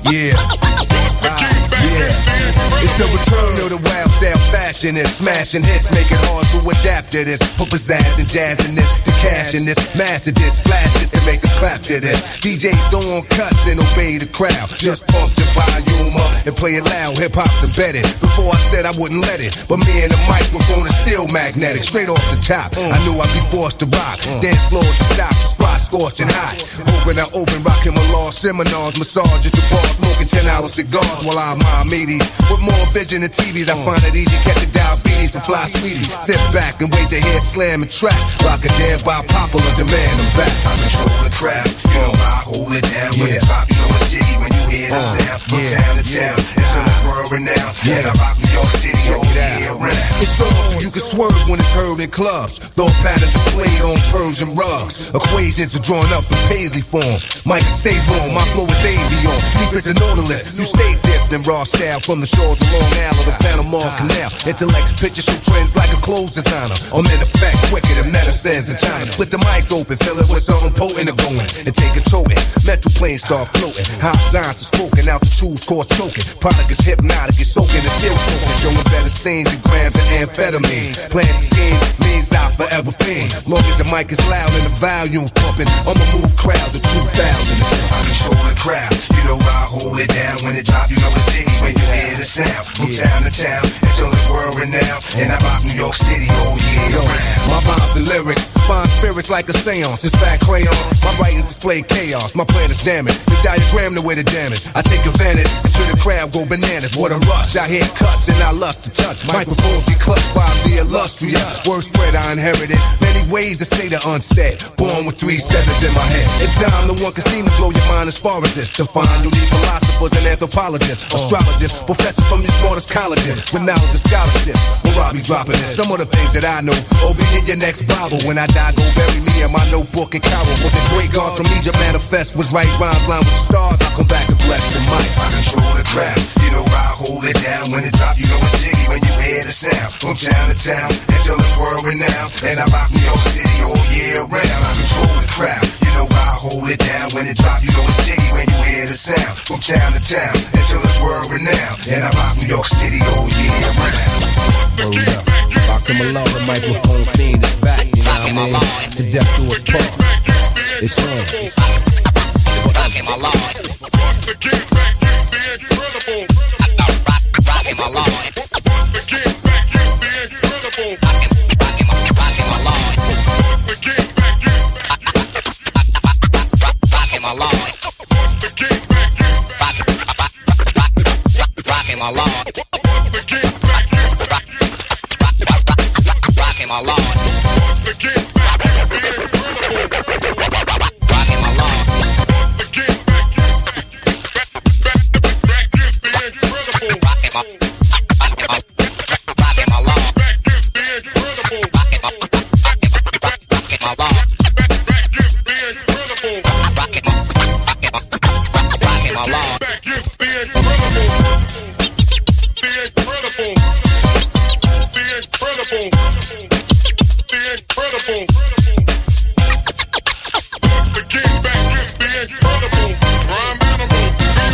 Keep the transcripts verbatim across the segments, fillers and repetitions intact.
Yeah. Uh, yeah. It's the return of the wild style fashion and smashing hits, make it hard to adapt to this. Put pizzazz and jazz in this, the cash in this, master this, blast this to make a clap to this. D Js don't want cuts and obey the crowd. Just pump the volume up and play it loud. Hip hop's embedded. Before I said I wouldn't let it, but me and the microphone is still magnetic. Straight off the top, I knew I'd be forced to rock. Dance floor to stop, the spot scorching hot. Open I open, rocking my law seminars, massage at the bar, smoking ten hour cigars while I mind meaties. With more vision than T Vs, I find it easy catching diabetes from Fly Sweetie. Sit back and wait to hear slam and trap. Rock a jam by popular demand. I'm back. I control the crowd, you know I hold it down. When yeah. It drop, you know it's jiggy when you hear the uh, sound. From yeah. town to town, yeah. Until it's world renowned. Yeah. And I rock New York City all year round. It's on so you can swerve when it's heard in clubs. Thought patterns displayed on Persian rugs. Equations are drawn up in Paisley form. Mike stay born, my flow is avion. Deep as an odorless. You stay dipped in raw style from the shores of Long Island or the Panama Canal. Intellect pictures show trends like a clothes designer. I'm in effect quicker than medicines in China. Split the mic open, fill it with something potent or going, and take a toting. Metal planes start floating. High science is smoking, altitudes cause choking. Product is hypnotic, it's soaking and still soaking. Showing better scenes and grams of amphetamine. Plans and schemes means I forever fiend. Long as the mic is loud and the volume's pumping, I'ma move crowds of two thousand. I control the crowd, you know I hold it down. When it drop, you know it's jiggy when you hear the sound. From yeah. town to town until it's world renowned. And I rock New York City all year round. My rhymes and lyrics find spirits like a seance. It's fat crayon. My writing display chaos. My plan is damage. The diagram the way to damage. I take advantage until the crowd go bananas. What a rush. I hear cuts and I lust to touch. Microphones be clutched by the illustrious. Word spread I inherited. Many ways to say the unsaid. Born with three sevens in my head. In time, no one can seem to blow your mind as far as this. To find you need philosophers and anthropologists, astrologists, professors from the smartest colleges with knowledge and scholarships. Where I be dropping it. Some of the things that I know. Oh, be in your next Bible. When I die, go bury me in my notebook and cowl. What the great God from Egypt manifest was right rhymes line with the stars. I come back and bless the mic. I control the crowd. You know I hold it down. When it drop, you know it's jiggy when you hear the sound. From town to town until it's world renowned. And I rock New York City all year round. I control the crowd. You know I hold it down. When it drop, you know it's jiggy when you hear the sound. From town to town until it's world renowned. And I rock New York City all year round. Word up. Rockin' Malone, the microphone fiend is back. You know what I mean? To death do us part. It's on. Rockin' Malone. The kid back is the incredible. Rockin' Malone. The kid back is the incredible. Rockin' Malone. The kid back is Rockin' Malone. The kid back is Rockin' Malone. The kid back is Rockin' Malone. The kid back is the incredible. Rockin' Malone. The kid back is the incredible. Rockin' Malone. Rockin' Malone. Back is the incredible. Rockin' Malone. Back is the incredible. Rockin' Malone. Back is the incredible. The incredible. The incredible. The incredible. The kid back is the incredible. Rhyme animal.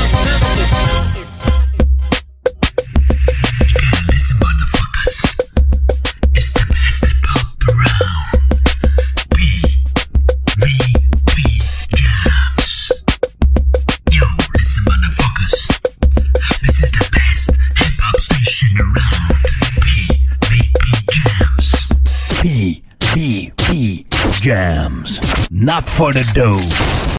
Listen, motherfuckers. It's the best hip hop around. B V P Jams. Yo, listen, motherfuckers. This is the best hip hop station around. B V P Jams. P V P Jams. Not for the dough.